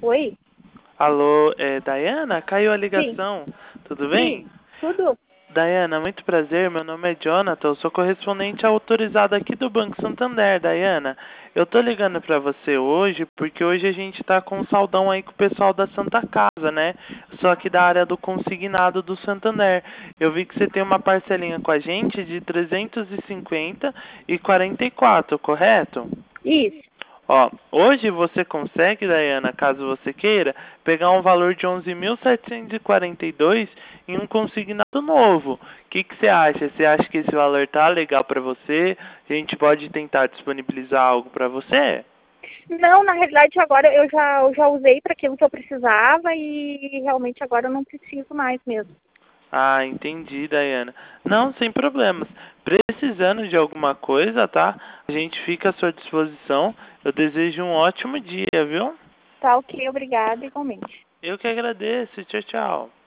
Oi? Alô, Dayana? Caiu a Sim. ligação. Tudo bem? Sim. Tudo? Dayana, muito prazer. Meu nome é Jonathan. Eu sou correspondente autorizado aqui do Banco Santander, Dayana. Eu tô ligando pra você hoje porque hoje a gente tá com um saldão aí com o pessoal da Santa Casa, né? Eu sou aqui da área do consignado do Santander. Eu vi que você tem uma parcelinha com a gente de 350 e 44, correto? Isso. Ó, hoje você consegue, Dayana, caso você queira, pegar um valor de 11.742 em um consignado novo. O que você acha? Você acha que esse valor tá legal para você? A gente pode tentar disponibilizar algo para você? Não, na realidade agora eu já usei para aquilo que eu precisava e realmente agora eu não preciso mais mesmo. Ah, entendi, Dayana. Não, sem problemas. Precisando de alguma coisa, tá? A gente fica à sua disposição. Eu desejo um ótimo dia, viu? Tá ok, obrigada igualmente. Eu que agradeço. Tchau, tchau.